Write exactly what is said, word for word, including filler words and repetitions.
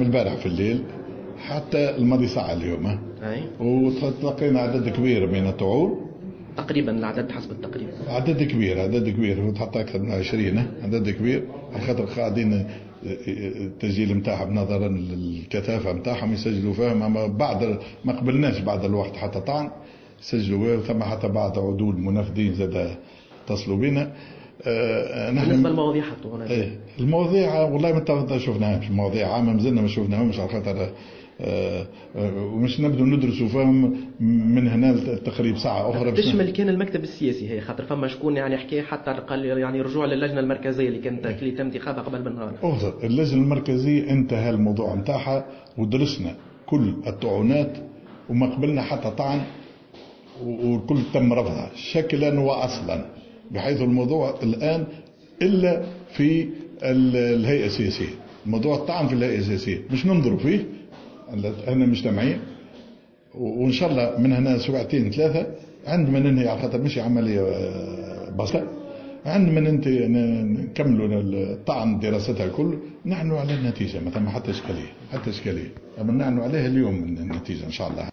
من البارح في الليل حتى الماضي ساعة اليوم. أي. وتلقينا عدد كبير من الطعون تقريبا العدد حسب التقريب عدد كبير عدد كبير حتى أكثر من عشرين عدد كبير، على خاطر قاعدين التسجيل متاعهم نظرا للكثافة متاعهم يسجلوا فيهم. أما بعد ما قبلناش بعد الوقت حتى طعن سجلوا، ثم حتى بعد عدول منفذين زاد اتصلوا بنا. آه بالنسبة للمواضيع حطوا هنا ايه المواضيع والله ما شفناهاش، المواضيع عامة مازلنا ما شفناهمش، على خاطر آه آه ومش نبدو ندرسوا فهم من هنا تقريبا ساعة أخرى. تشمل كان المكتب السياسي هي خاطر فما شكون يعني حكي حتى قال يعني رجوع للجنة المركزية اللي كانت اللي تم انتخابها قبل بنهار. أوه اللجنة المركزية انتهى الموضوع متاعها ودرسنا كل الطعونات وما قبلنا حتى طعن والكل تم رفضها شكلا وأصلا، بحيث الموضوع الآن إلا في الهيئة السياسية. موضوع الطعن في الهيئة السياسية مش ننظروا فيه احنا مجتمعين، وإن شاء الله من هنا سبعتين ثلاثة عندما ننهي، على خاطر مش عملية بسيطة، عندما ننتهي نكملوا الطعن دراستها الكل نحن على النتيجة، ما ثم حتى إشكالية حتى إشكالية أما نحن عليها اليوم النتيجة إن شاء الله.